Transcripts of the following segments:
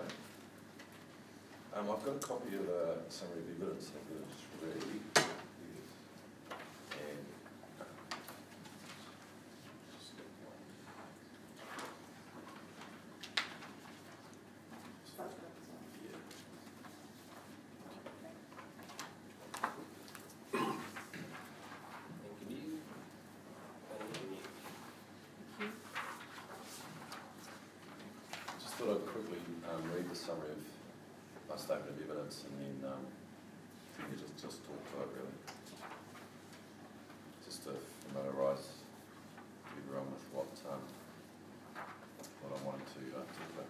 Okay. I've got a copy of the summary of evidence that was ready. And just thought I'd quickly read the summary of my statement of evidence and then just talk to it really. Just to familiarise everyone with what I wanted to talk about.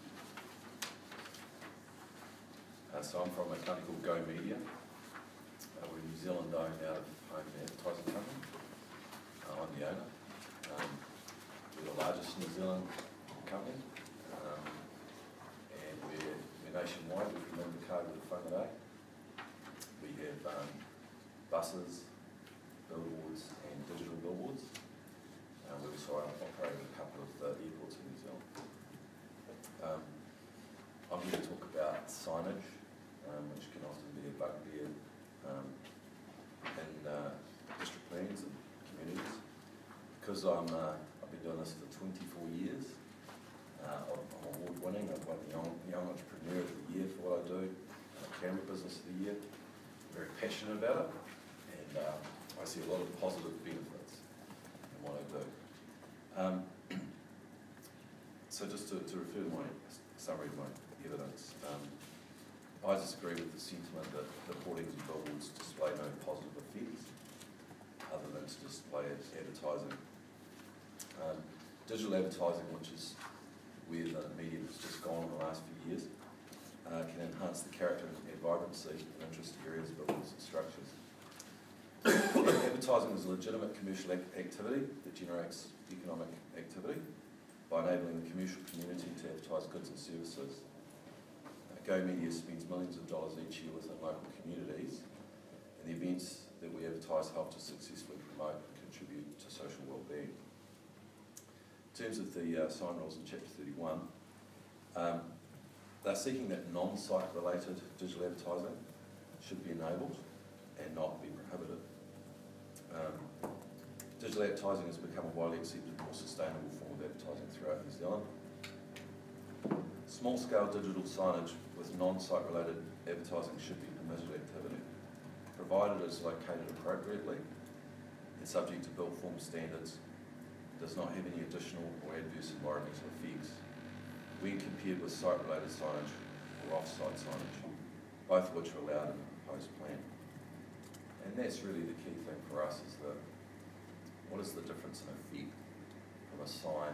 So I'm from a company called Go Media. We're a New Zealand owned out of home advertising company. I'm the owner. We're the largest New Zealand company. And we're nationwide. We can the car with the phone today. We have buses, billboards and digital billboards. We also operate a couple of airports in New Zealand. I'm here to talk about signage, which can often be a bugbear in district plans and communities. Because I've been doing this for 24 years, I'm award-winning. I've won the Young Entrepreneur of the Year for what I do, Camera Business of the Year. I'm very passionate about it, and I see a lot of positive benefits in what I do. So just to refer to my summary of my evidence, I disagree with the sentiment that the hoardings and billboards display no positive effects other than to display advertising. Digital advertising, which is where the medium has just gone in the last few years, can enhance the character and vibrancy in interest areas, buildings and structures. Advertising is a legitimate commercial activity that generates economic activity by enabling the commercial community to advertise goods and services. Go Media spends millions of dollars each year within local communities, and the events that we advertise help to successfully promote and contribute to social wellbeing. In terms of the sign rules in Chapter 31, they're seeking that non-site related digital advertising should be enabled and not be prohibited. Digital advertising has become a widely accepted, more sustainable form of advertising throughout New Zealand. Small-scale digital signage with non-site related advertising should be permitted activity, provided it is located appropriately and subject to built form standards, does not have any additional or adverse environmental effects when compared with site-related signage or off-site signage, both of which are allowed in the proposed plan. And that's really the key thing for us, is that what is the difference in effect from a sign,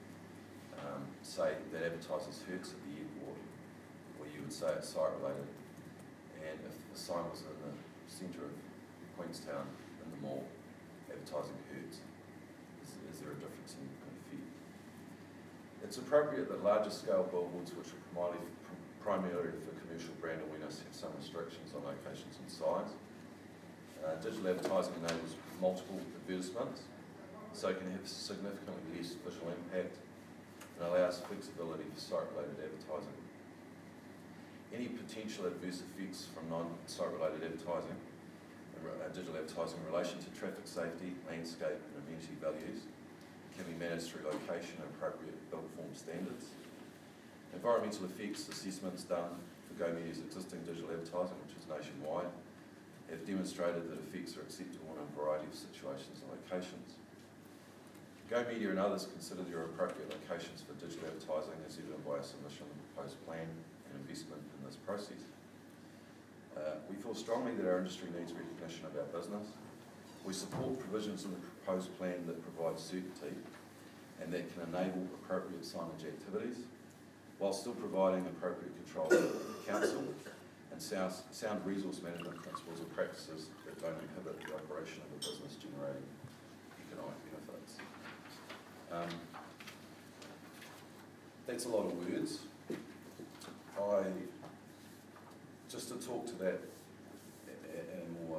say, that advertises Hertz at the airport, where you would say it's site-related, and if the sign was in the centre of Queenstown in the mall advertising Hertz, is there a difference in effect? It's appropriate that larger scale billboards, which are primarily for commercial brand awareness, have some restrictions on locations and size. Digital advertising enables multiple advertisements, so it can have significantly less visual impact and allows flexibility for site-related advertising. Any potential adverse effects from non-site-related advertising, digital advertising in relation to traffic safety, landscape and amenity values can be managed through location and appropriate built form standards. Environmental effects assessments done for Go Media's existing digital advertising, which is nationwide, have demonstrated that effects are acceptable in a variety of situations and locations. Go Media and others consider there are appropriate locations for digital advertising, as evident by our submission of the proposed plan and investment in this process. We feel strongly that our industry needs recognition of our business. We support provisions in the proposed plan that provide certainty and that can enable appropriate signage activities, while still providing appropriate control of the council and sound resource management principles and practices that don't inhibit the operation of a business generating economic benefits. That's a lot of words. Just to talk to that at a more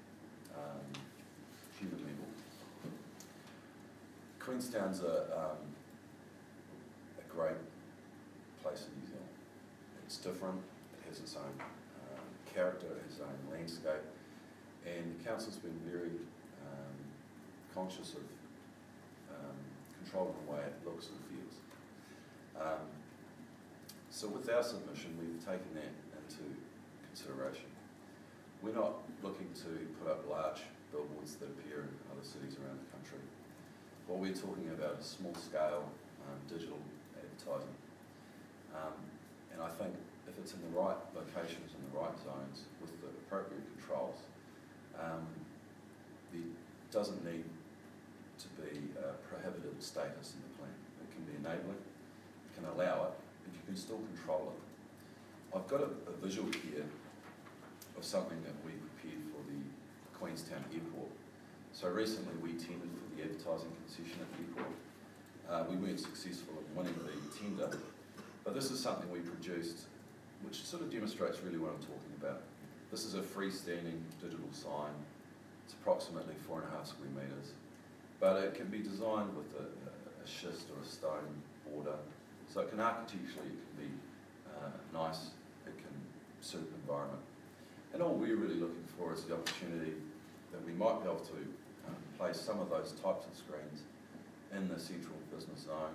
human level. Queenstown's a great place in New Zealand. It's different, it has its own character, it has its own landscape, and the council's been very conscious of controlling the way it looks and feels. So with our submission, we've taken that into consideration. We're not looking to put up large billboards that appear in other cities around the country. What we're talking about is small-scale digital advertising. And I think if it's in the right locations and the right zones with the appropriate controls, there doesn't need to be a prohibited status in the plan. It can be enabling, it can allow it, but you can still control it. I've got a visual here of something that we prepared for the Queenstown Airport. So recently we tendered for the advertising concession at the airport. We weren't successful in winning the tender, but this is something we produced which sort of demonstrates really what I'm talking about. This is a freestanding digital sign. It's approximately 4.5 square metres, but it can be designed with a schist or a stone border. So it can architecturally, it can be nice, it can suit the environment. And all we're really looking for is the opportunity that we might be able to place some of those types of screens in the central business zone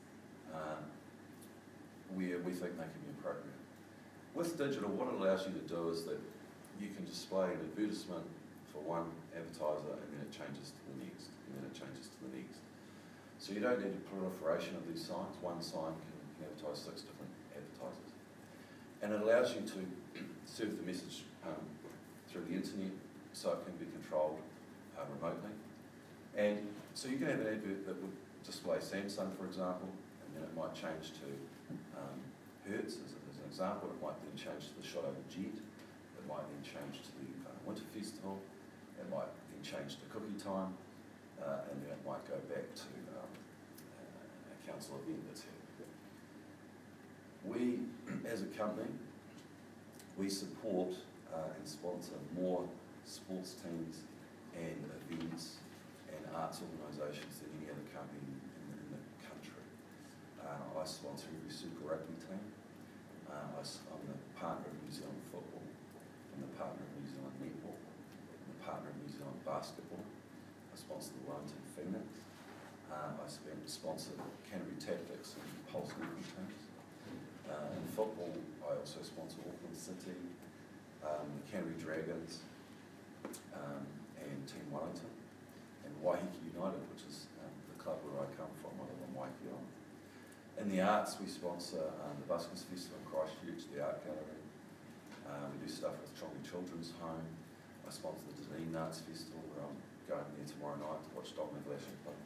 where we think they can be appropriate. With digital, what it allows you to do is that you can display an advertisement for one advertiser and then it changes to the next, and then it changes to the next. So you don't need a proliferation of these signs. One sign can advertise 6 different advertisers. And it allows you to serve the message through the internet so it can be controlled remotely. And so you can have an advert that would display Samsung, for example, and then it might change to Hertz as an example. It might then change to the shot over Jet. It might then change to the Winter Festival. It might then change to Cookie Time, and then it might go back to a council event that's happening. We, as a company, we support and sponsor more sports teams and events and arts organisations than any other company in the country. I sponsor every Super Rugby team. I'm the partner of New Zealand Football. I'm the partner of New Zealand Netball. I'm the partner of New Zealand Basketball. I sponsor the Wellington Phoenix. I sponsor Canterbury Tactics and Pulse Netball teams. In football, I also sponsor Auckland City, the Canterbury Dragons, and Team Wellington, and Waiheke United, which is the club where I come from. I live on Waiheke Island. In the arts, we sponsor the Buskers Festival in Christchurch, the Art Gallery. We do stuff with Chongi Children's Home. I sponsor the Dunedin Arts Festival, where I'm going there tomorrow night to watch Dominic Lashley play.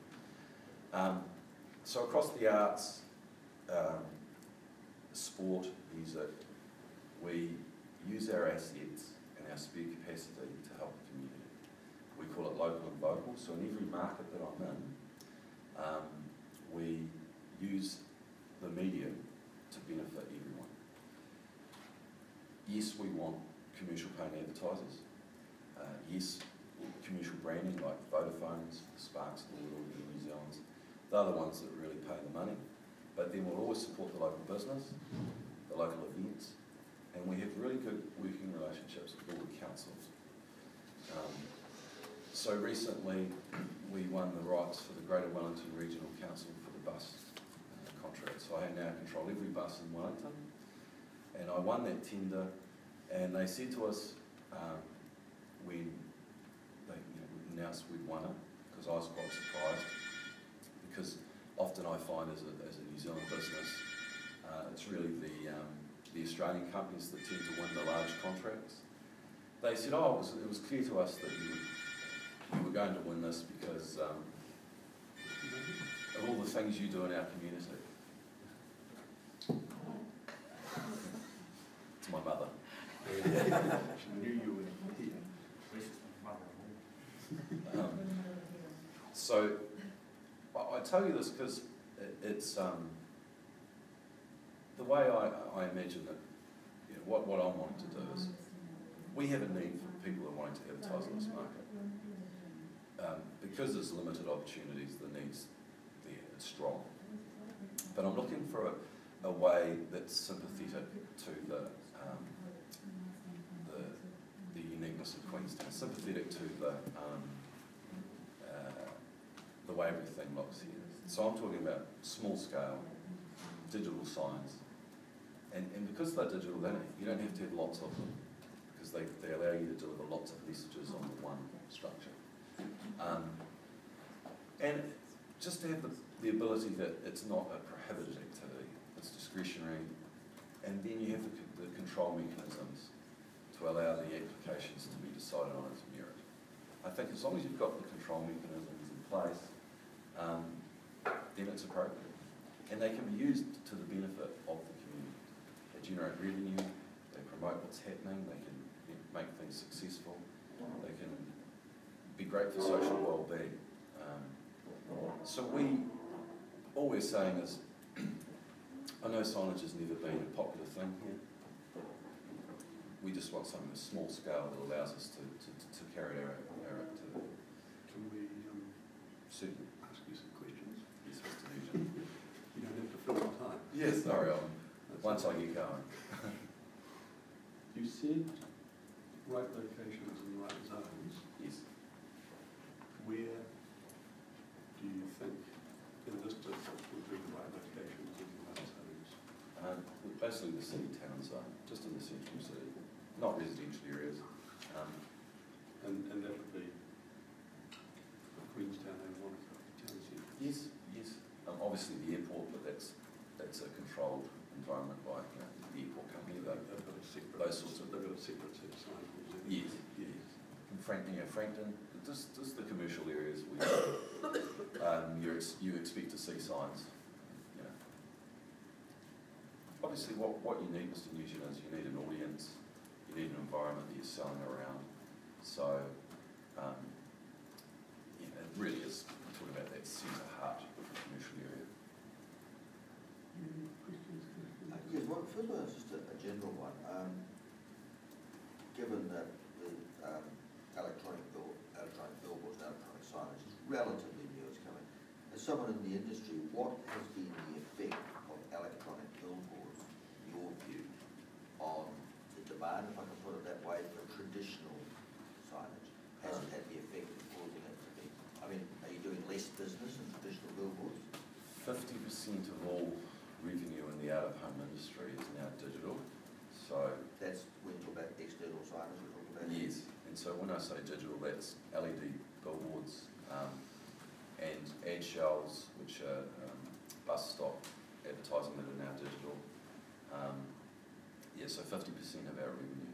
So across the arts, sport, music, we use our assets and our spare capacity to help the community. We call it local and vocal, so in every market that I'm in, we use the medium to benefit everyone. Yes, we want commercial paying advertisers. Yes, commercial branding like Vodafone's, Sparks of the world, New Zealand's, they're the ones that really pay the money. But then we'll always support the local business, the local events, and we have really good working relationships with all the councils. So recently we won the rights for the Greater Wellington Regional Council for the bus contract. So I now control every bus in Wellington, and I won that tender, and they said to us when they announced we'd won it, because I was quite surprised, because often I find as a New Zealand business, it's really the Australian companies that tend to win the large contracts. They said, oh, it was clear to us that you were going to win this because of all the things you do in our community. It's my mother. She knew you were here. So I tell you this because it's the way I imagine that, what I'm wanting to do is, we have a need for people that are wanting to advertise in this market. Because there's limited opportunities, the need's there, it's strong. But I'm looking for a way that's sympathetic to the uniqueness of Queenstown, sympathetic to the way everything looks here. So I'm talking about small scale, digital signs, and because they're digital, you don't have to have lots of them, because they allow you to deliver lots of messages on the one structure. And just to have the ability that it's not a prohibited activity, it's discretionary, and then you have the control mechanisms to allow the applications to be decided on its merit. I think as long as you've got the control mechanisms in place, then it's appropriate. And they can be used to the benefit of the community. They generate revenue, they promote what's happening, they can make things successful, they can be great for social well-being. So all we're saying is, I know signage has never been a popular thing here. We just want something at a small scale that allows us to carry our activity. Can we Certainly. ask you some questions? Yes, Mr. Nugent. You don't have to fill the time. Yes, sorry, once I get going. You said right locations and right zones. Yes. Where do you think in this district would be the right locations and the right zones? Basically the city-town zone, just in the central city, not residential areas. And that would be Queenstown and Wanaka town centre? Yes, yes. Obviously the airport, but that's a controlled environment by the airport company. They've got a separate, those sorts of they've got a separate set of signs. yes, yes. And Frankton, just the commercial areas where you expect to see signs. You know. Obviously, what you need, Mr. Nugent, is you need an audience, you need an environment that you're selling around. So, it really is talking about that centre heart of the commercial area. Yes, well, first of all, it's just a general one. Given that the electronic billboards and electronic signage is relatively new, it's coming. As someone in the industry, what has been the effect of electronic billboards, in your view, on the demand, if I can put it that way, for traditional signage? Has it had the effect of causing it to be? I mean, are you doing less business in traditional billboards? 50% of all revenue in the out-of-home industry is now digital. So That's when you talk about external signage, we're talking about? yes, and so when I say digital, that's LED billboards and ad shells, which are bus stop advertising that are now digital. So 50% of our revenue.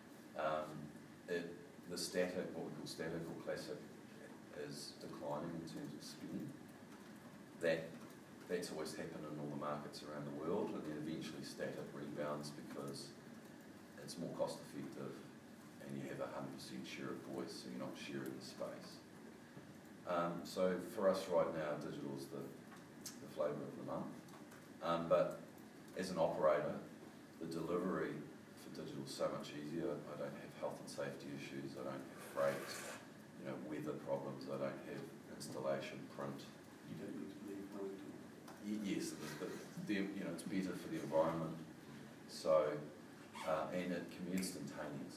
The static, what we call static or classic, is declining in terms of spending. That's always happened in all the markets around the world, and then eventually static rebounds because it's more cost effective and you have 100% share of voice, so you're not sharing the space. So for us right now, digital is the flavour of the month. But as an operator, the delivery for digital is so much easier. I don't have health and safety issues, I don't have freight, weather problems, I don't have installation, print. You don't need to leave Wellington. Yes, it's better for the environment. So, and it can be instantaneous.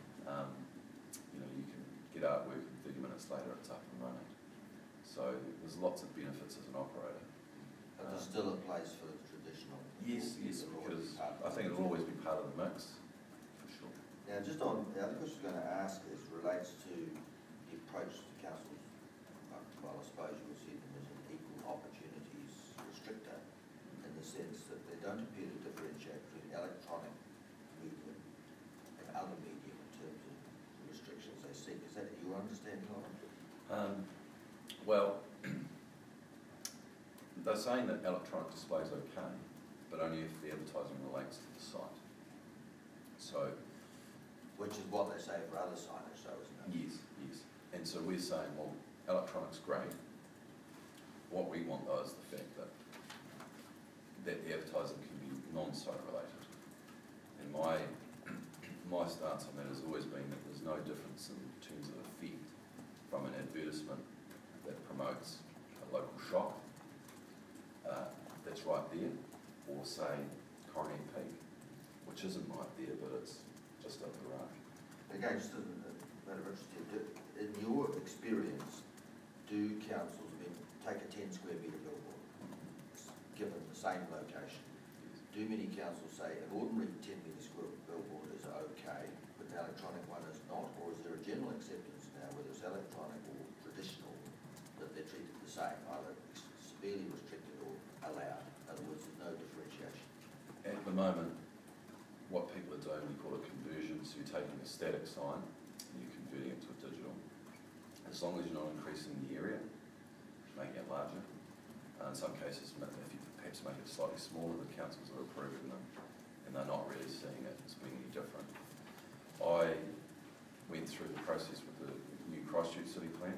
You can get artwork and 30 minutes later it's up and running. So there's lots of benefits as an operator. But there's still a place for the traditional? Yes, because I think it'll always be part of the mix, for sure. Now, just on, the other question I was going to ask relates to the approach to councils. Well, I suppose you would see them as an equal opportunities restrictor, in the sense that they don't appear to differentiate between electronic medium and other medium in terms of the restrictions they seek. Is that your understanding of it? Well, they're saying that electronic display is okay, but only if the advertising relates to the site. So, Which is what they say for other signage, though, isn't it? yes. And so we're saying, well, electronic's great. What we want, though, is the fact that the advertising can be non-site related. And my stance on that has always been that there's no difference in terms of effect from an advertisement that promotes a local shop that's right there, or say Corrigan Peak, which isn't right there, but it's just up the road. Again, just a matter of interest here, in your experience, do councils, take a 10 square metre billboard, given the same location, do many councils say an ordinary 10 metre square billboard is okay, but an electronic one is not, or is there a general acceptance now, whether it's electronic or traditional, that they're treated the same, either severely restricted or allowed? In other words, there's no differentiation. At the moment, what people are doing, we call it conversion, so you're taking a static sign and you're converting it to a digital. As long as you're not increasing the area, making it larger. In some cases, if you perhaps make it slightly smaller, the councils are approving them and they're not really seeing it as being any different. I went through the process with the new Christchurch City Plan,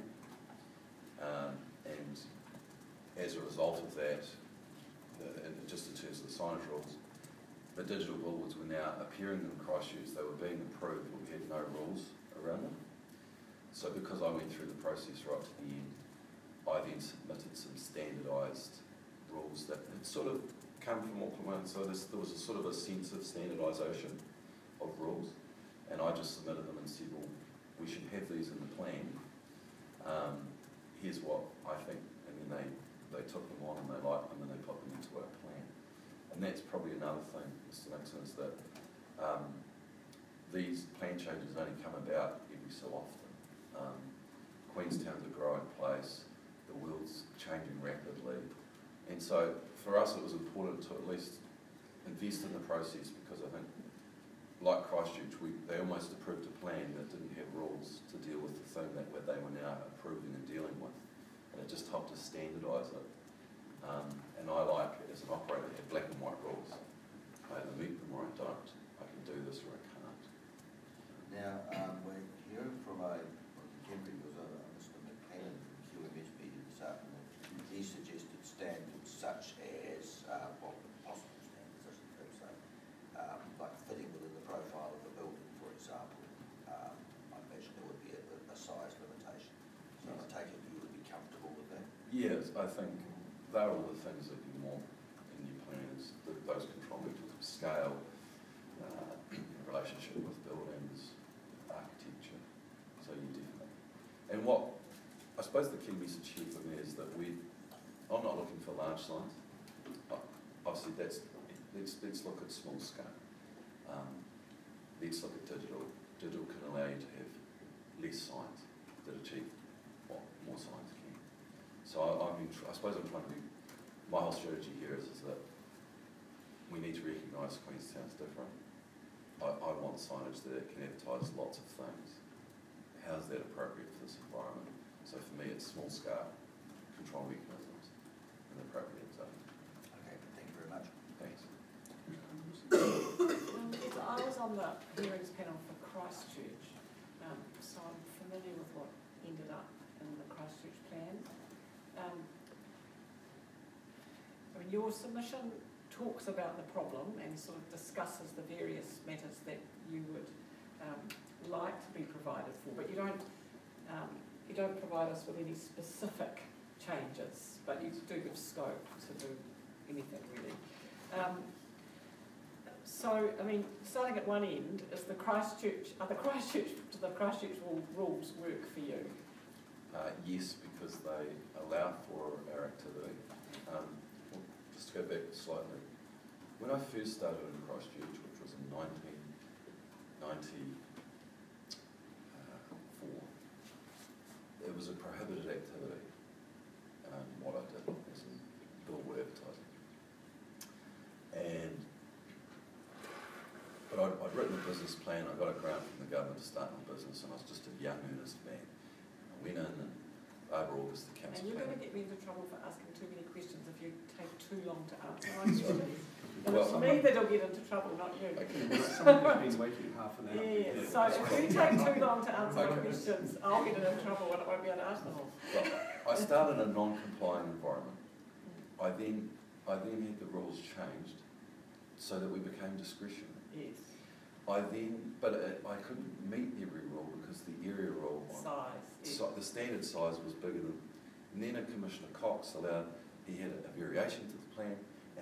and as a result of that, just in terms of the signage rules, the digital billboards were now appearing in Christchurch. They were being approved, but we had no rules around them. So because I went through the process right to the end, I then submitted some standardised rules that had sort of come from Auckland One. So there was a sort of a sense of standardisation of rules, and I just submitted them and said, well, we should have these in the plan. Here's what I think, and then they took them on and they liked them and they put them into our plan. And that's probably another thing, Mr. Nixon, is that these plan changes only come about every so often. Queenstown's a growing place, the world's changing rapidly, and so for us it was important to at least invest in the process, because I think, like Christchurch, they almost approved a plan that didn't have rules to deal with the thing that they were now approving and dealing with, and it just helped us standardise it. And I like, as an operator, to have black and white rules. I either meet them or I don't. I can do this or I can't. Now, we're hearing from a contemporary, was Mr. McCann from QMS Media this afternoon. He suggested standards such as, possible standards, I should perhaps say, like fitting within the profile of the building, for example. I imagine there would be a size limitation. So I take it you would be comfortable with that? Yes, I think they're all the things that you want in your plans, those control measures of scale, relationship with buildings, architecture, so you definitely. And what, I suppose the key message here for me is that I'm not looking for large signs. I've said let's look at small scale. Let's look at digital. Digital can allow you to have less signs that achieve what more signs can. So I suppose I'm trying to be, my whole strategy here is that we need to recognise Queenstown's different. I want signage that can advertise lots of things. How's that appropriate for this environment? So for me, it's small scale control mechanisms and appropriate zoning. Okay, thank you very much. Thanks. I was on the hearings panel for Christchurch, so I'm familiar with what ended up in the Christchurch plan. I mean, your submission talks about the problem and sort of discusses the various matters that you would like to be provided for, but you don't provide us with any specific changes, but you do give scope to do anything really. So, I mean, starting at one end, is do the Christchurch rules work for you? Yes, because they allow for our activity. Just to go back slightly, when I first started in Christchurch, which was in 1994, it was a prohibited activity. What I did was in billboard advertising. But I'd written a business plan, I got a grant from the government to start my business, and I was just a young, earnest man. I went in and over August the council. And you're going to get me into trouble for asking too many questions if you take too long to answer my questions. Well, it's me that'll get into trouble, not you. Okay. Someone's been waiting half an hour. Yeah, so if you take too long to answer my questions, I'll get into trouble and I won't be able to ask them all. Well, I started in a non-compliant environment. I then had the rules changed so that we became discretionary. Yes. I couldn't meet every rule because the area rule, the standard size was bigger than, and then Commissioner Cox he had a variation to the plan, and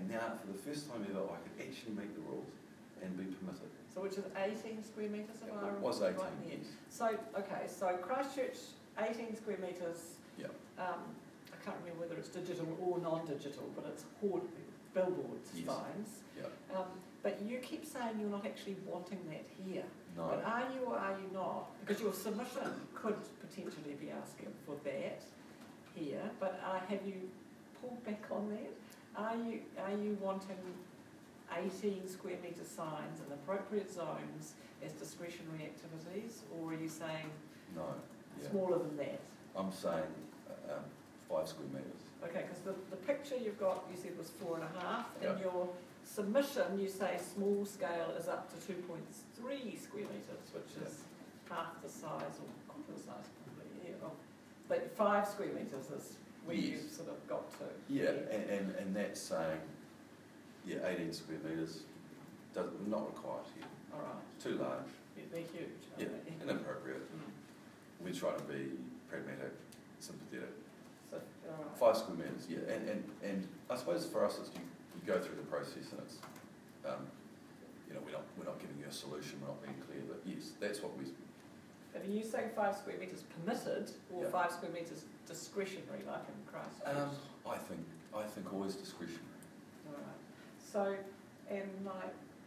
And now, for the first time ever, I could actually meet the rules and be permitted. So which is 18 square metres, if I It was 18, right there. yes. So, okay, so Christchurch, 18 square metres. Yeah. I can't remember whether it's digital or non-digital, but it's billboard Yes. signs. Yeah. But you keep saying you're not actually wanting that here. No. But are you or are you not? Because your submission could potentially be asking for that here, but have you pulled back on that? Are you wanting 18 square metre signs in appropriate zones as discretionary activities, or are you saying No. Yeah. smaller than that? I'm saying 5 square metres. Okay, because the picture you've got, you said was 4.5, Yeah. and your submission, you say small scale is up to 2.3 square metres, which is half the size, or quarter the size probably, yeah. But 5 square metres is where Yes. you've sort of got to. Yeah, and that's saying, 18 square metres, not required here. All right, Too large, they're huge, yeah, aren't they? inappropriate. Mm. We try to be pragmatic, sympathetic. So, all right. 5 square metres, yeah, and I suppose for us, it's you go through the process and it's, we're not giving you a solution, we're not being clear, but yes, that's what we, But are you saying 5 square metres permitted, or Yeah. 5 square metres discretionary, like in Christchurch? I think always discretionary. All right. So, and my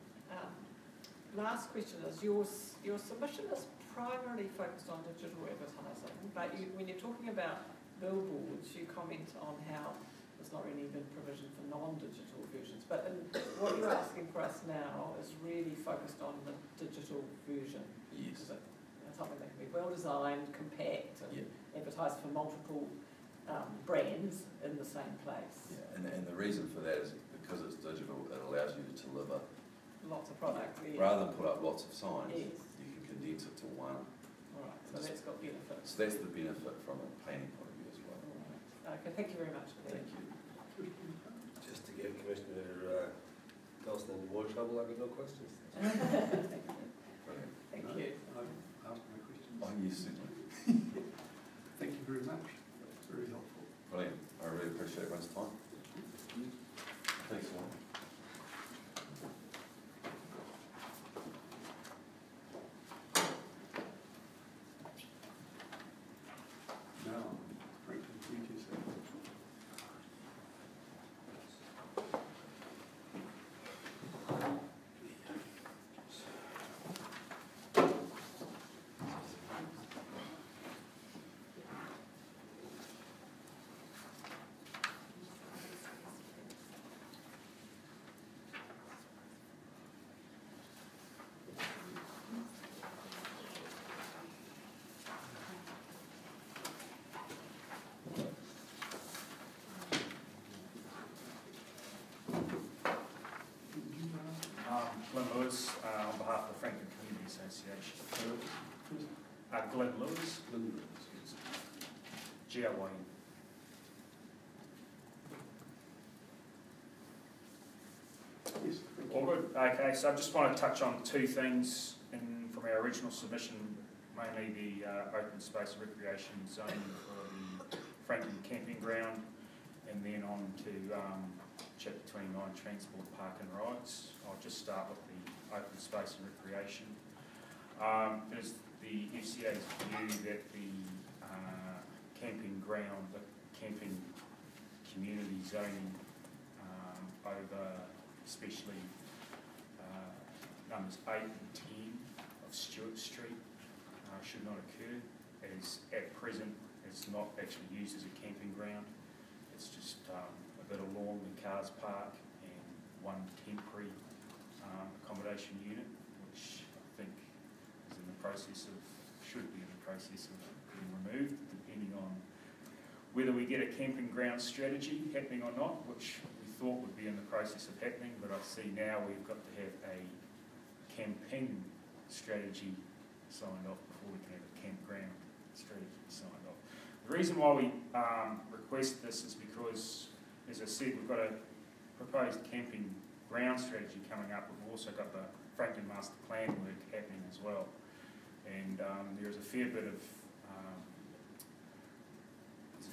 last question is, your submission is primarily focused on digital advertising, but when you're talking about billboards, you comment on how there's not really been provision for non-digital versions. But what you're asking for us now is really focused on the digital version. Yes. Is it something that can be well designed, compact, and Yeah. advertised for multiple brands in the same place? Yeah, and the reason for that is because it's digital, it allows you to deliver, Lots of product. Yeah. rather than put up lots of signs, Yes. you can condense it to one. All right. So that's got benefits. So that's the benefit from a planning point of view as well. All right. Okay. Thank you very much for that. Thank you. Just to give Commissioner Dawson into more trouble, I've got no questions. Thank you. Brilliant. Thank No, you. I've asked my questions. Oh, yes, certainly. Thank you very much. That's very helpful. Brilliant. I really appreciate everyone's time. Thanks, Warren. Now, Franklin Community Centre. Glenn Lewis, on behalf of the Franklin Community Association. Glenn Lewis, G-L-Y-N. Yes, thank All you. good. Okay, so I just want to touch on 2 things from our original submission, mainly the open space and recreation zoning for the Franklin camping ground, and then on to Chapter 29 transport, park and rides. I'll just start with the open space and recreation. It is the FCA's view that the camping ground, the camping community zoning over especially numbers 8 and 10 of Stewart Street should not occur, as at present it's not actually used as a camping ground. It's just a bit of lawn where cars park and one temporary accommodation unit, which I think is in the process of, should be in the process of being removed, depending on whether we get a camping ground strategy happening or not, which we thought would be in the process of happening, but I see now we've got to have a camping strategy signed off before we can have a campground strategy signed off. The reason why we request this is because, as I said, we've got a proposed camping ground strategy coming up. We've also got the Franklin Master Plan work happening as well. And there is a fair bit of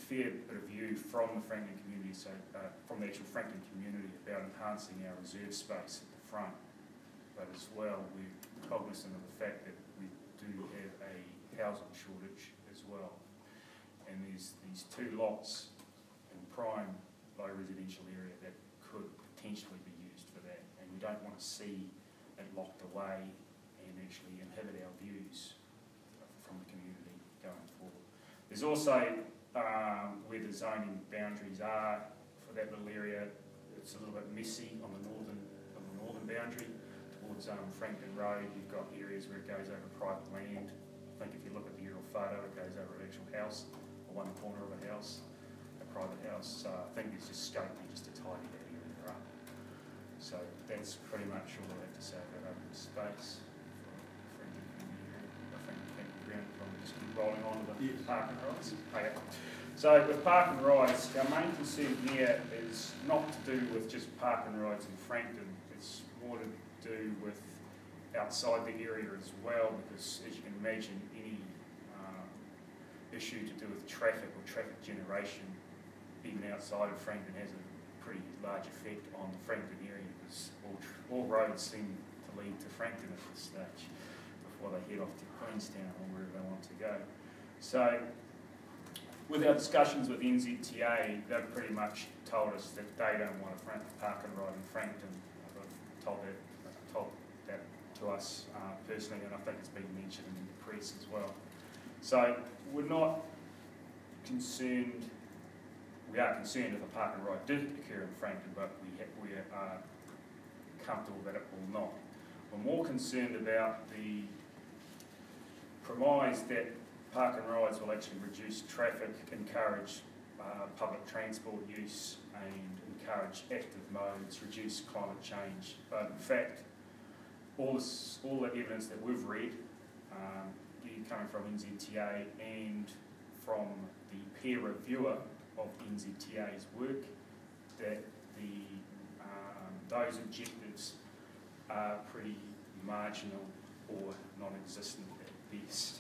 fair bit of view from the Frankton community, so from the actual Frankton community about enhancing our reserve space at the front. But as well, we're cognizant of the fact that we do have a housing shortage as well. And there's these two lots in prime low residential area that could potentially be used for that. And we don't want to see it locked away and actually inhibit our views from the community going forward. There's also where the zoning boundaries are for that little area, it's a little bit messy on the northern boundary. Towards Frankton Road, you've got areas where it goes over private land. I think if you look at the aerial photo, it goes over an actual house, or one corner of a house, a private house. So I think there's just scope there just to tidy that area up. So that's pretty much all I have to say about open space for Frankton community. I think campground, probably just keep rolling on to the park and rides. Okay. So with park and rides, our main concern here is not to do with just park and rides in Frankton. It's more to do with outside the area as well, because as you can imagine, any issue to do with traffic or traffic generation, even outside of Frankton, has a pretty large effect on the Frankton area, because all roads seem to lead to Frankton at this stage before they head off to Queenstown or wherever they want to go. So with our discussions with NZTA, they've pretty much told us that they don't want a park and ride in Frankton. I've told that to us personally, and I think it's been mentioned in the press as well. So we're not concerned, we are concerned if a park and ride did occur in Frankton, but we are comfortable that it will not. We're more concerned about the premise that park and rides will actually reduce traffic, encourage public transport use, and encourage active modes, reduce climate change. But in fact, all the evidence that we've read, coming from NZTA and from the peer reviewer of NZTA's work, that those objectives are pretty marginal or non-existent at best.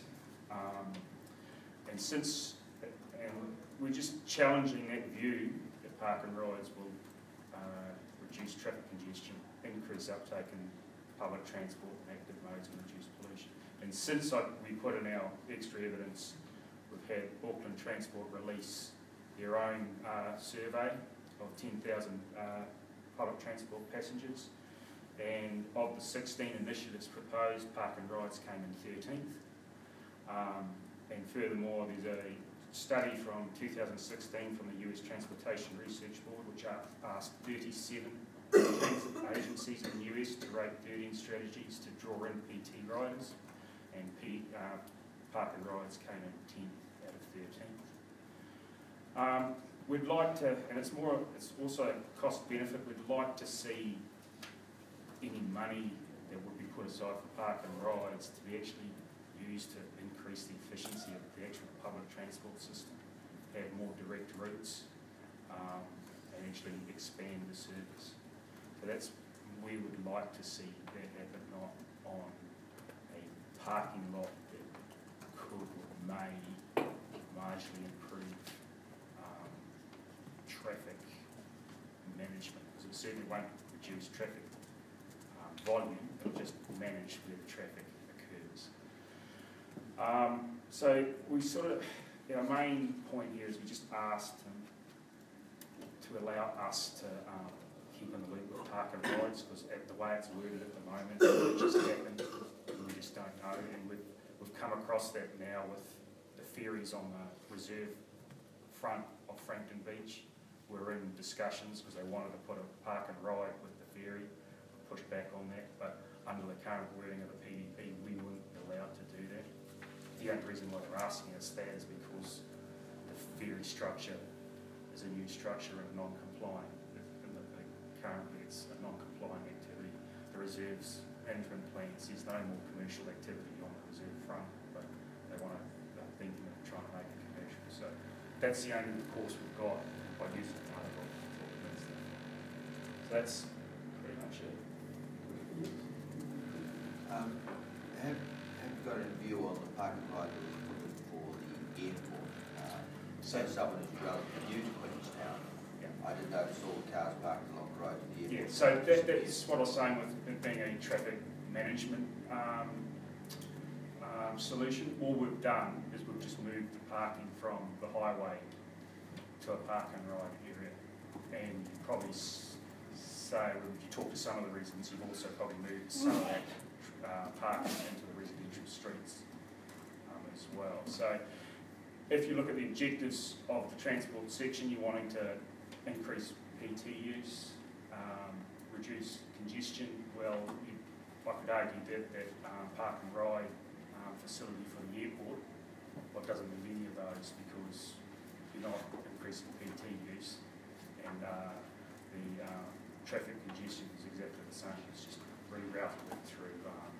And we're just challenging that view that park and rides will reduce traffic congestion, increase uptake in public transport and active modes, and reduce pollution. And since we put in our extra evidence, we've had Auckland Transport release their own survey of 10,000 public transport passengers, and of the 16 initiatives proposed, park and rides came in 13th. And furthermore, there's a study from 2016 from the US Transportation Research Board, which asked 37 transit agencies in the US to rate 13 strategies to draw in PT riders, and park and rides came in 10th out of 13th. We'd like to, and it's also cost benefit, we'd like to see any money that would be put aside for park and rides to be actually used to increase the efficiency of the actual public transport system, have more direct routes, and actually expand the service. So that's, we would like to see that happen, not on a parking lot that could or may marginally improve traffic management, because it certainly won't reduce traffic volume, it'll just manage where the traffic occurs. So we sort of, our main point here is we just asked to allow us to keep in the loop with park and rides, because the way it's worded at the moment, it just happened, we just don't know, and we've come across that now with the ferries on the reserve front of Frankton Beach. We're in discussions because they wanted to put a park and ride with the ferry, push back on that, but under the current wording of the PDP, we weren't allowed to do that. The only reason why they're asking us that is because the ferry structure is a new structure and non-compliant. Currently it's a non-compliant activity. The reserve's management plan says no more commercial activity on the reserve front, but they're thinking of trying to make it commercial. So that's the only recourse we've got by using the article. So that's pretty much it. Have you got a view on the park and ride that was put in for the airport? So someone who's relatively new to Queenstown, Yeah. I didn't notice all the cars parked along the road to the Yeah, airport. so that's what I was saying with it being a traffic management solution. All we've done is we've just moved the parking from the highway to a park and ride area. And you probably say, when you talk to some of the residents, you've also probably moved some of that parking into the residential streets as well. So if you look at the objectives of the transport section, you're wanting to increase PT use, reduce congestion. Well, I could argue that park and ride facility for the airport, doesn't move any of those because you're not increasing PT use, and the traffic congestion is exactly the same. It's just rerouting it through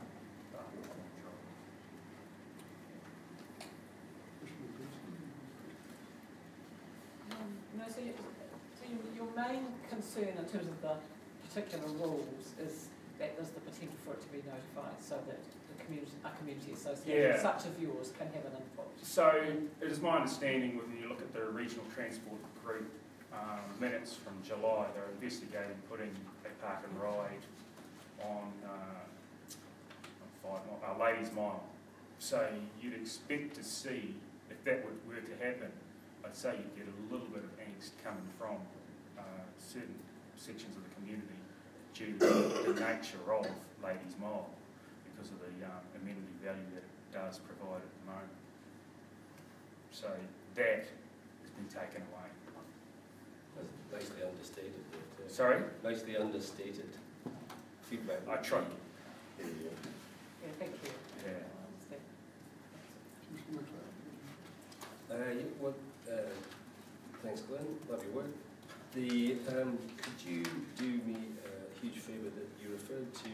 No, so your main concern in terms of the particular rules is that there's the potential for it to be notified so that the community association such as yours can have an input. So it is my understanding when you look at the regional transport group minutes from July, they're investigating putting a park and ride on Ladies Mile. So you'd expect to see, if that were to happen, I'd say you'd get a little bit of angst coming from certain sections of the community due to the nature of Ladies Mile because of the amenity value that it does provide at the moment. So that has been taken away. That's nicely understated. But, Sorry? Nicely understated feedback. I tried. Yeah, thank you. Yeah. I understand. Thanks, Glenn. Love your work. Could you do me a huge favour that you referred to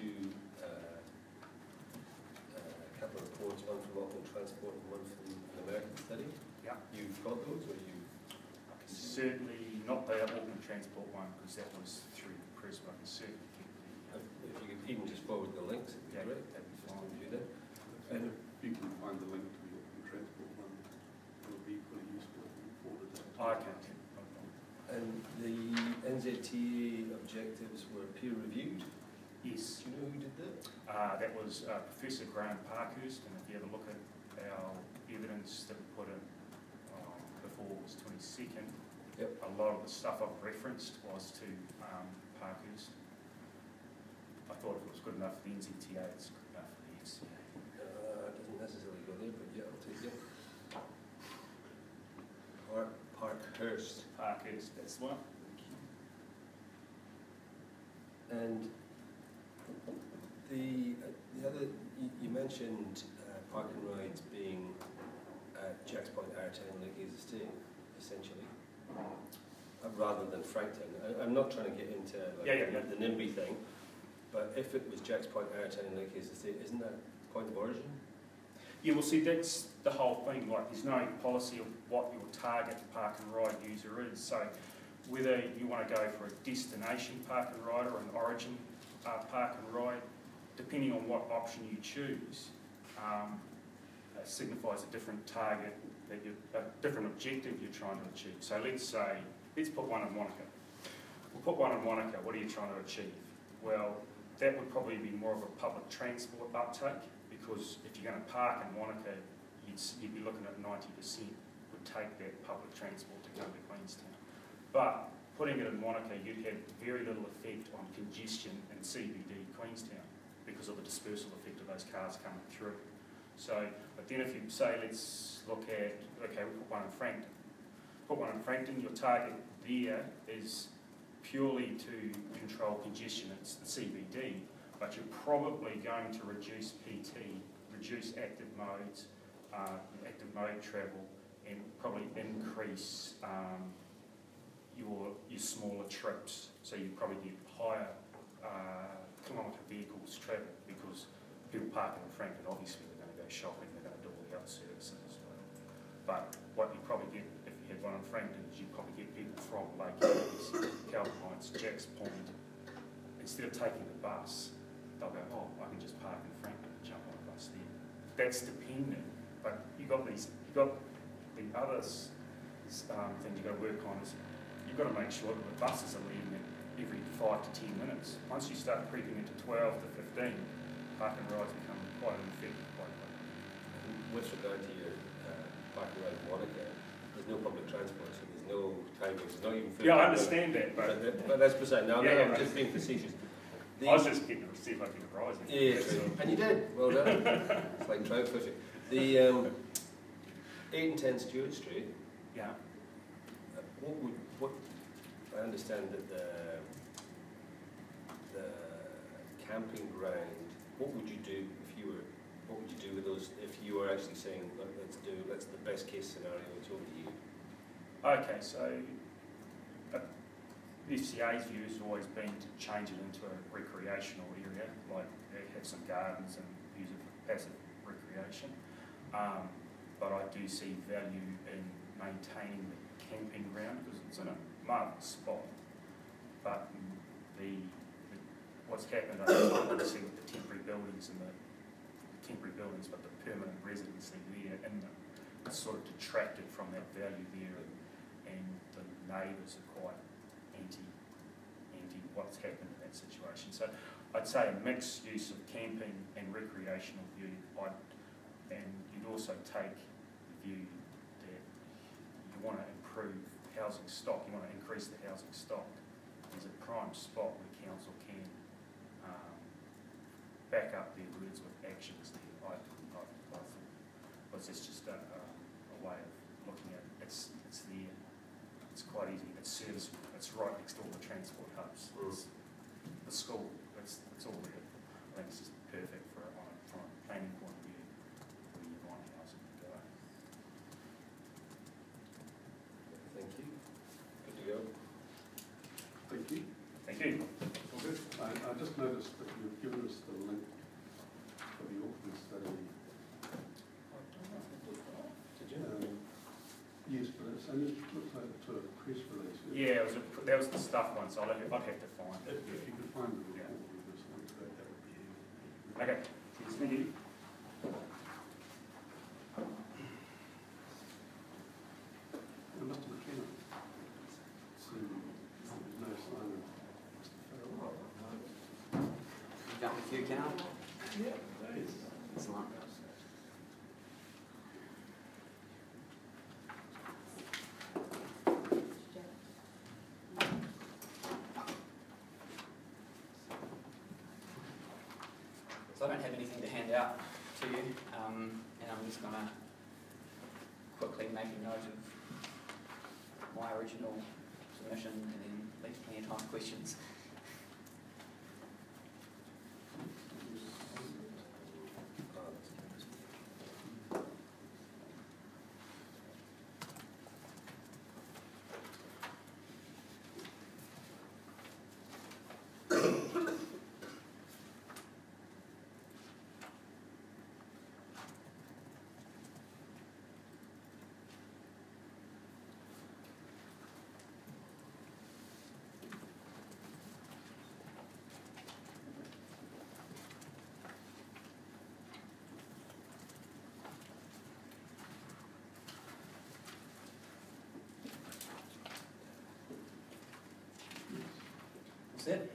a couple of reports, one from Auckland Transport and one from an American study? Yeah. You've got those, or you? Certainly not the Auckland Transport one because that was through the press, but I can certainly get If you could even just forward the links, it'd be great. that'd be Just fine. to do that. And if you can find the link to the Auckland Transport one, it would be pretty useful if you forwarded that. Okay. And the NZTA objectives were peer reviewed. Yes. Do you know who did that? That was Professor Graham Parkhurst, and if you have a look at our evidence that we put in before August 22nd, Yep. a lot of the stuff I've referenced was to Parkhurst. I thought if it was good enough for the NZTA, it's good enough for the SCA. It doesn't necessarily go there, but yeah, I'll take it. Parkhurst. Parkhurst, that's the one. And the other, you mentioned park and rides being at Jacks Point, Aratown, Lake Estate, essentially, rather than Frankton. I'm not trying to get into the NIMBY thing, but if it was Jacks Point, Aratown, Lake Estate, isn't that point of origin? Yeah, well, see, that's the whole thing. Like, there's no policy of what your target park and ride user is. So, whether you want to go for a destination park and ride or an origin park and ride, depending on what option you choose, signifies a different target, a different objective you're trying to achieve. So, let's put one in Wanaka. We'll put one in Wanaka. What are you trying to achieve? Well, that would probably be more of a public transport uptake. Because if you're going to park in Wanaka, you'd be looking at 90% would take that public transport to come to Queenstown. But putting it in Wanaka, you'd have very little effect on congestion in CBD Queenstown because of the dispersal effect of those cars coming through. So, but then if you say, let's look at, okay, we'll put one in Frankton. Put one in Frankton, your target there is purely to control congestion, it's the CBD. But you're probably going to reduce PT, reduce active modes, active mode travel, and probably increase your smaller trips. So you probably get higher kilometre vehicles travel because people parking in Frankton, obviously they're going to go shopping, they're going to do all the other services as well. But what you probably get if you had one in Frankton is you probably get people from Lake Eries, Calvin Heights, Jacks Point, instead of taking the bus, they'll go, oh, I can just park in Frankton and jump on a bus there. That's dependent, but you've got the other things you've got to work on is you've got to make sure that the buses are leaving at every 5 to 10 minutes. Once you start creeping into 12 to 15, park and rides become quite ineffective quite quickly. With regard to your parking ride in Wanaka, there's no public transport, so there's no timing, there's not even food. Yeah, I understand that, but But that's beside. Now, Yeah, I'm yeah. just being facetious. I was just getting to see if I could rise it. Yeah, true. And you did. Well done. It's like trout fishing. The 8 and 10 Stewart Street. Yeah. What I understand that the camping ground. What would you do if you were? What would you do with those if you were actually saying, look, let's the best case scenario. It's over to you. Okay, so FCA's view has always been to change it into a recreational area, like have some gardens and use it for passive recreation. But I do see value in maintaining the camping ground because it's in a marvellous spot. But what's happened over time, obviously with the temporary buildings but the permanent residency there in them, it's sort of detracted from that value there, and the neighbours are quite anti what's happened in that situation. So I'd say a mixed use of camping and recreational view, and you'd also take the view that you want to improve housing stock, you want to increase the housing stock. There's a prime spot where council can back up their words with actions there. I think it's just a way of looking at it. It's there. It's quite easy. It's serviceable. It's right next to all the transport hubs. It's the school. It's all there. I think it's just perfect from a planning point of view where you want housing to go. Thank you. Good to go. Thank you. Thank you. Well, good. I just noticed that you've given us the link for the Auckland study. Did you? Yes, but it's only looked like to a press release. Yeah, that was the stuff one, so I'd have to find it. If you could find the Yeah. report with this link, that would be easy. Okay. Cheers. Thank you. Mr. McKenna, there's no sign of Mr. Farrell. Jump with you, Cal? Yes. Excellent. So I don't have anything to hand out to you, and I'm just going to quickly make a note of my original submission and then leave plenty of time for questions. That's it.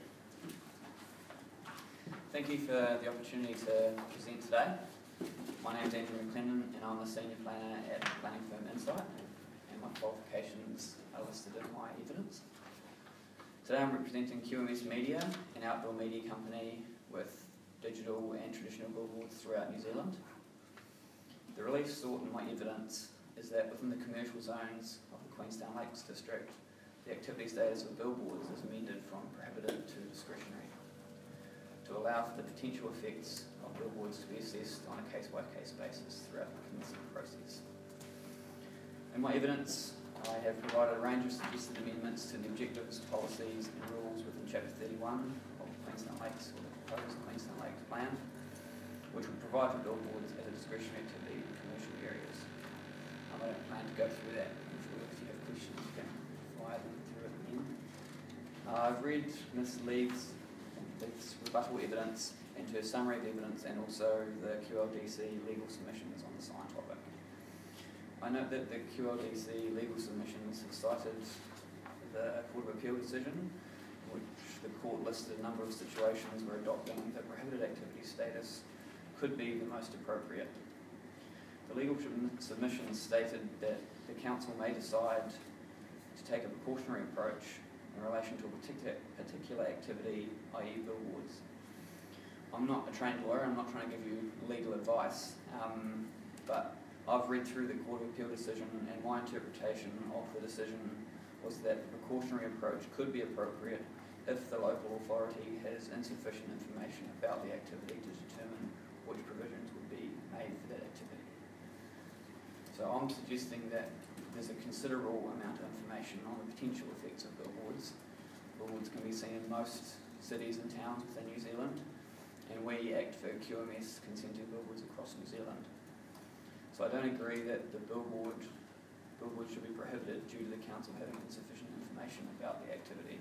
Thank you for the opportunity to present today. My name is Andrew McLennan and I'm the Senior Planner at planning firm Insight, and my qualifications are listed in my evidence. Today I'm representing QMS Media, an outdoor media company with digital and traditional billboards throughout New Zealand. The relief sought in my evidence is that within the commercial zones of the Queenstown Lakes District, the activity status of billboards is amended from prohibited to discretionary to allow for the potential effects of billboards to be assessed on a case-by-case basis throughout the consent process. In my evidence, I have provided a range of suggested amendments to the objectives, policies and rules within Chapter 31 of the Queenstown Lakes, or the proposed Queenstown Lakes Plan, which would provide for billboards as a discretionary activity in commercial areas. I don't plan to go through that. I'm sure if you have questions, you can fire them through it again. I've read Ms. Lee's rebuttal evidence and her summary of evidence, and also the QLDC legal submissions on the sign topic. I note that the QLDC legal submissions have cited the Court of Appeal decision, which the court listed a number of situations where adopting the prohibited activity status could be the most appropriate. The legal submissions stated that the council may decide to take a precautionary approach in relation to a particular activity, i.e. billboards. I'm not a trained lawyer, I'm not trying to give you legal advice, but I've read through the Court of Appeal decision, and my interpretation of the decision was that the precautionary approach could be appropriate if the local authority has insufficient information about the activity to determine which provisions would be made for that activity. So I'm suggesting that there's a considerable amount of information on the potential effects of billboards. Billboards can be seen in most cities and towns within New Zealand, and we act for QMS consented billboards across New Zealand. So I don't agree that the billboards should be prohibited due to the council having insufficient information about the activity.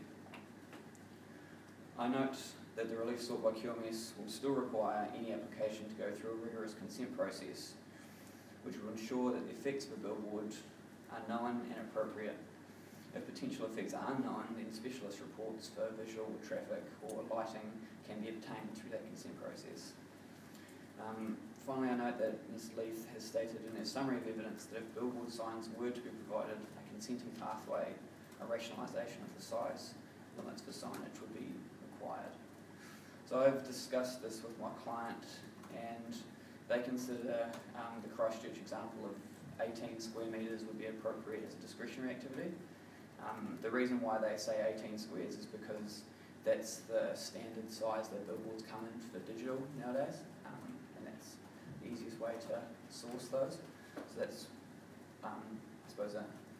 I note that the relief sought by QMS will still require any application to go through a rigorous consent process, which will ensure that the effects of a billboard are known and appropriate. If potential effects are unknown, then specialist reports for visual, traffic or lighting can be obtained through that consent process. Finally, I note that Ms Leith has stated in her summary of evidence that if billboard signs were to be provided, a consenting pathway, a rationalisation of the size limits for signage would be required. So I've discussed this with my client, and they consider the Christchurch example of 18 square metres would be appropriate as a discretionary activity. The reason why they say 18 squares is because that's the standard size that billboards come in for digital nowadays, and that's the easiest way to source those. So that's, I suppose,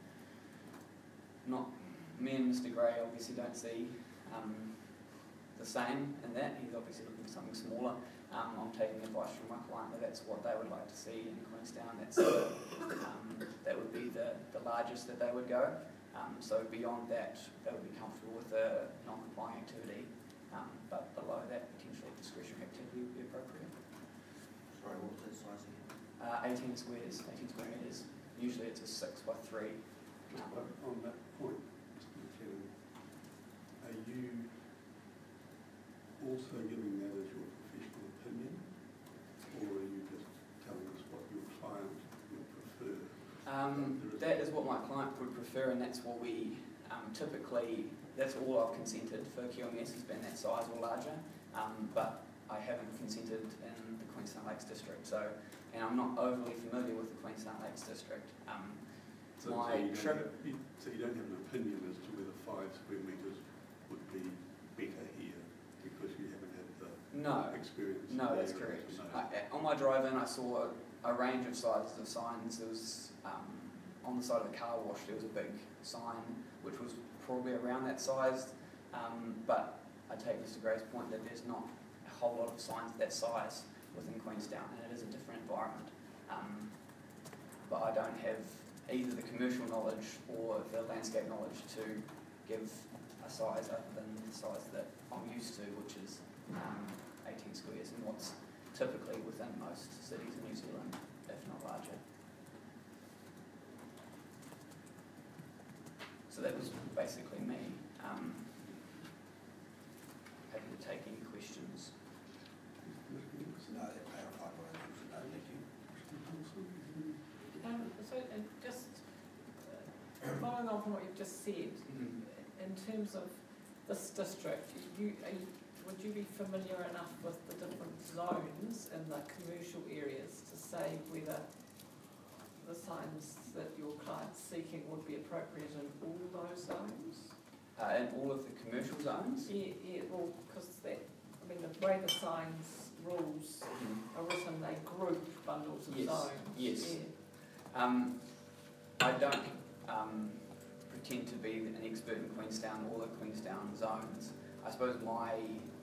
not me and Mr Gray obviously don't see the same in that. He's obviously looking for something smaller. I'm taking advice from my client that that's what they would like to see in Queenstown. That's that would be the largest that they would go. So beyond that, they would be comfortable with a non-complying activity, but below that, potentially discretionary activity would be appropriate. Sorry, what was that size again? 18 squares, 18 square metres. Usually it's a 6 by 3. But on that point, Mr McKinnon, are you also giving that as your professional opinion, or are you just telling us what your client would prefer? That is what my client would prefer, and that's what we typically, that's all I've consented for QMS has been that size or larger, but I haven't consented in the Queenstown Lakes District, so, and I'm not overly familiar with the Queenstown Lakes District. So you don't have an opinion as to whether 5 square metres would be better here because you haven't had the experience? No, that's correct. On my drive-in, I saw a range of sizes of signs. There was, on the side of the car wash, there was a big sign which was probably around that size, but I take Mr Gray's point that there's not a whole lot of signs that size within Queenstown, and it is a different environment. But I don't have either the commercial knowledge or the landscape knowledge to give a size other than the size that I'm used to, which is 18 squares, and what's typically within most cities in New Zealand, if not larger. So that was basically me. Happy to take any questions. No, that clarified what I need to know, thank you. So, and just following on from what you've just said, in terms of this district, would you be familiar enough with the different zones in the commercial areas to say whether the signs that your client's seeking would be appropriate in all those zones? In all of the commercial zones? Yeah, well, because the way the signs rules are written, they group bundles of zones. Yes. Yeah. I don't pretend to be an expert in Queenstown or the Queenstown zones. I suppose my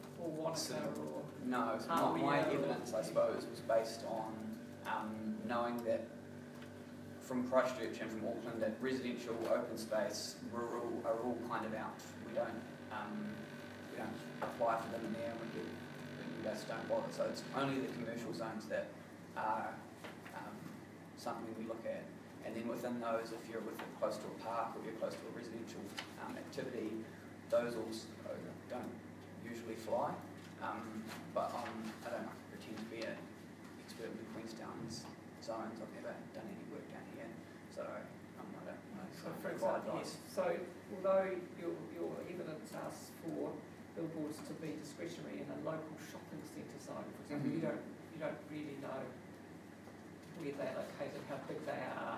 evidence, I suppose, was based on knowing that from Christchurch and from Auckland that residential, open space, rural are all kind of out. We don't apply for them in there, and we just don't bother. So it's only the commercial zones that are something we look at. And then within those, if you're within close to a park or you're close to a residential activity, those also don't usually fly. But I don't pretend to be an expert in the Queenstown's zones. I've never done any work down here, so I don't know. So for example, yes. So although your evidence asks for billboards to be discretionary in a local shopping centre zone, for example, you don't really know where they're located, how big they are,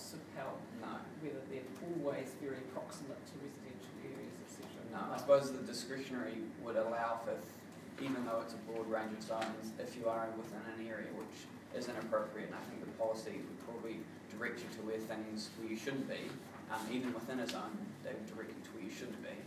whether they're always very proximate to residential areas, etc. No, I suppose the discretionary would allow for, even though it's a broad range of zones, if you are within an area which is inappropriate, and I think the policy would probably direct you to where you shouldn't be, even within a zone, they would direct you to where you shouldn't be.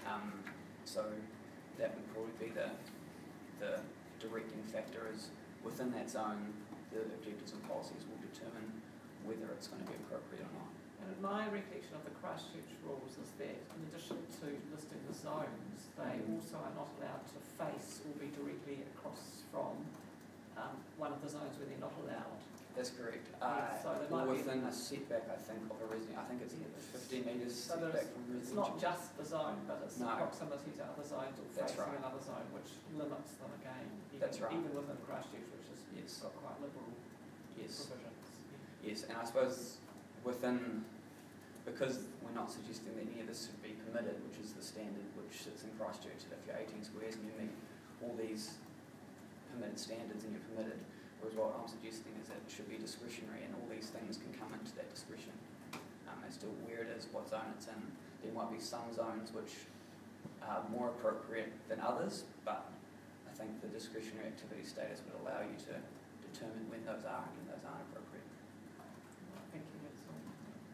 So that would probably be the directing factor is within that zone, the objectives and policies will determine whether it's going to be appropriate or not. And my recollection of the Christchurch rules is that in addition to listing the zones, they also are not allowed to face or be directly across from one of the zones where they're not allowed. That's correct. Yes, so or within a setback, I think, of a resident. I think it's 15 metres so setback from residential. It's not just the zone, but it's No. the proximity to other zones or That's facing right. another zone, which limits them again. That's right. Even within Christchurch, which has Yes. got quite liberal Yes. provisions. Yes, and I suppose within, because we're not suggesting that any of this should be permitted, which is the standard which sits in Christchurch, that if you're 18 squares and you meet all these permitted standards and you're permitted, whereas what I'm suggesting is that it should be discretionary and all these things can come into that discretion as to where it is, what zone it's in. There might be some zones which are more appropriate than others, but I think the discretionary activity status would allow you to determine when those are and when those aren't appropriate. Thank you, that's all.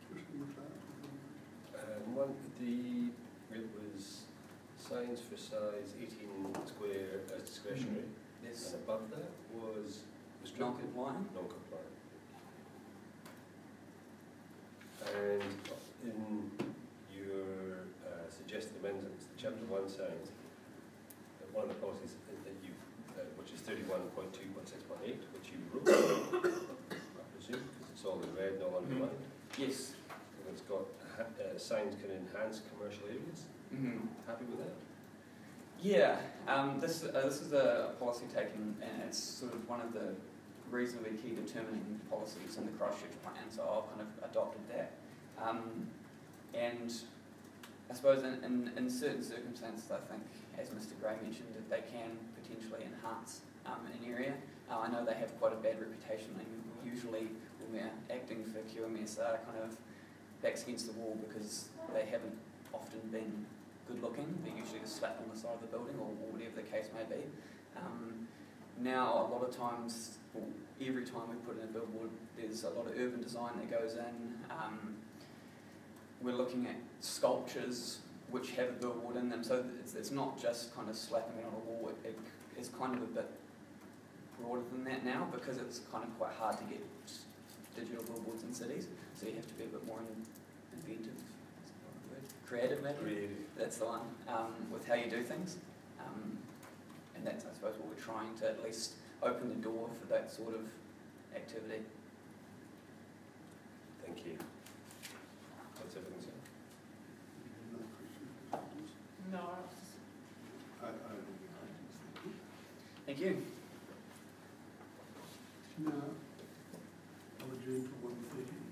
It was signs for size 18 square as discretionary, Yes, and above that was restricted. non-compliant. Non-compliant. And in your suggested amendments, the Chapter 1 signs, one of the policies that you, which is 31.2.6.8, which you wrote, I presume, because it's all in red, not underlined. Yes. And it's got signs can enhance commercial areas. Happy with that? Yeah, this is a policy taken, and it's sort of one of the reasonably key determining policies in the Christchurch plan, so I've kind of adopted that. And I suppose in certain circumstances, I think, as Mr. Gray mentioned, that they can potentially enhance an area. I know they have quite a bad reputation, and usually when we're acting for QMS, are kind of backs against the wall because they haven't often been good looking. They're usually just slapped on the side of the building or whatever the case may be. Now, a lot of times, well, every time we put in a billboard, there's a lot of urban design that goes in. We're looking at sculptures which have a billboard in them, so it's not just kind of slapping it on a wall. It's kind of a bit broader than that now because it's kind of quite hard to get digital billboards in cities, so you have to be a bit more inventive. Creative, maybe? Creative. That's the one, with how you do things. And that's, I suppose, what we're trying to at least open the door for that sort of activity. Thank you. That's everything, sir. No, Thank you. Now, I'll adjourn to 1:30.